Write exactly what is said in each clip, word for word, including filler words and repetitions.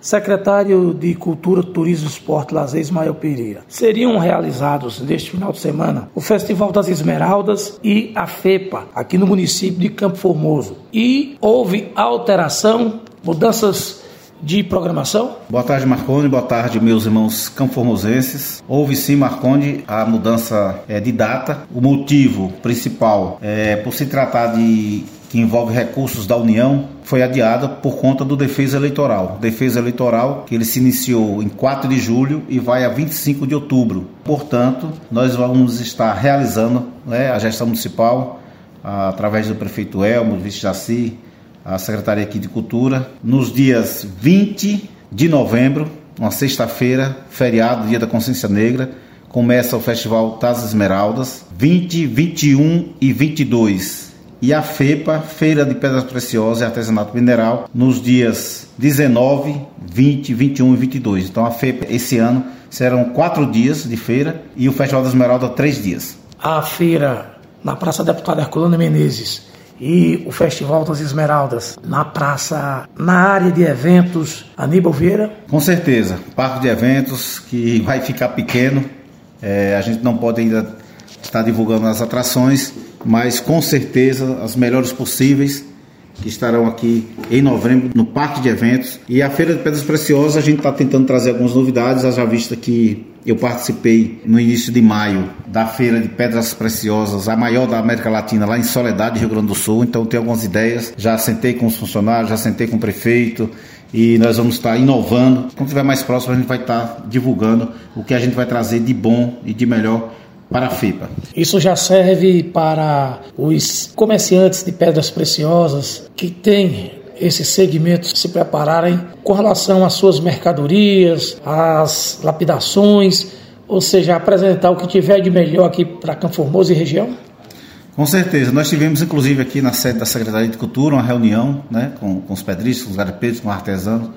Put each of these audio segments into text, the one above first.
Secretário de Cultura, Turismo, Esporte e Lazer, Ismael Pereira. Seriam realizados neste final de semana o Festival das Esmeraldas e a FEPA, aqui no município de Campo Formoso. E houve alteração, mudanças de programação? Boa tarde, Marconde. Boa tarde, meus irmãos campoformosenses. Houve sim, Marconde, a mudança é, de data. O motivo principal é por se tratar de que envolve recursos da União, foi adiada por conta do defesa eleitoral. Defesa eleitoral que ele se iniciou em quatro de julho e vai a vinte e cinco de outubro. Portanto, nós vamos estar realizando, né, a gestão municipal, através do prefeito Elmo, vice-jaci, a Secretaria aqui de Cultura, nos dias vinte de novembro, uma sexta-feira, feriado, Dia da Consciência Negra, começa o Festival das Esmeraldas, vinte, vinte e um e vinte e dois. E a FEPA, Feira de Pedras Preciosas e Artesanato Mineral, nos dias dezenove, vinte, vinte e um e vinte e dois. Então a FEPA, esse ano, serão quatro dias de feira e o Festival da Esmeralda, três dias. A feira na Praça Deputada Herculano Menezes e o Festival das Esmeraldas na praça, na área de eventos Aníbal Vieira? Com certeza, parque de eventos que vai ficar pequeno, é, a gente não pode ainda estar divulgando as atrações, mas com certeza as melhores possíveis que estarão aqui em novembro no parque de eventos. E a Feira de Pedras Preciosas, a gente está tentando trazer algumas novidades, já vista que eu participei no início de maio da Feira de Pedras Preciosas, a maior da América Latina, lá em Soledade, Rio Grande do Sul. Então tem algumas ideias, já sentei com os funcionários, já sentei com o prefeito e nós vamos estar inovando. Quando estiver mais próximo, a gente vai estar divulgando o que a gente vai trazer de bom e de melhor para a FEPA. Isso já serve para os comerciantes de pedras preciosas que têm esses segmentos se prepararem com relação às suas mercadorias, às lapidações, ou seja, apresentar o que tiver de melhor aqui para Campo Formoso e região? Com certeza. Nós tivemos, inclusive, aqui na sede da Secretaria de Cultura, uma reunião, né, com, com os pedristas, com os garipeiros, com os artesãos,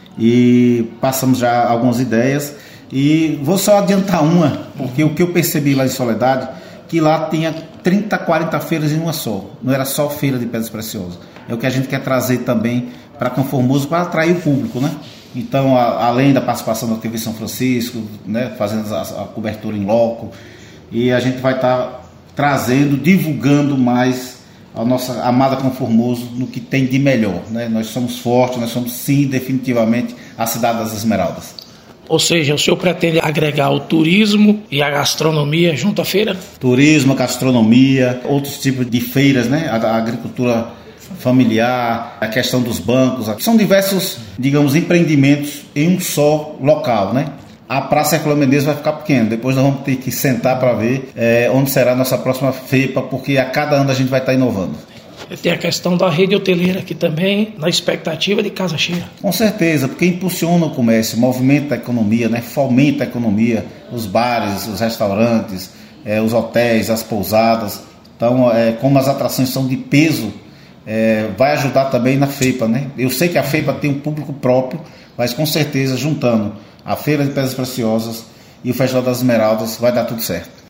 e passamos já algumas ideias. E vou só adiantar uma, porque o que eu percebi lá em Soledade, que lá tinha trinta, quarenta feiras em uma só. Não era só feira de pedras preciosas. É o que a gente quer trazer também para Campo Formoso, para atrair o público, né? Então, a, além da participação da T V São Francisco, né, fazendo a, a cobertura em loco, e a gente vai estar tá trazendo, divulgando mais a nossa amada Campo Formoso no que tem de melhor, né? Nós somos fortes, nós somos sim, definitivamente, a cidade das Esmeraldas. Ou seja, o senhor pretende agregar o turismo e a gastronomia junto à feira? Turismo, gastronomia, outros tipos de feiras, né? A, a agricultura familiar, a questão dos bancos. São diversos, digamos, empreendimentos em um só local, né? A Praça Herculano Menezes vai ficar pequena. Depois nós vamos ter que sentar para ver é, onde será a nossa próxima FEPA, porque a cada ano a gente vai estar inovando. Tem a questão da rede hoteleira aqui também, na expectativa de casa cheia. Com certeza, porque impulsiona o comércio, movimenta a economia, né? Fomenta a economia, os bares, os restaurantes, é, os hotéis, as pousadas. Então, é, como as atrações são de peso, é, vai ajudar também na FEPA, né? Eu sei que a FEPA tem um público próprio, mas com certeza, juntando a Feira de Pedras Preciosas e o Festival das Esmeraldas, vai dar tudo certo.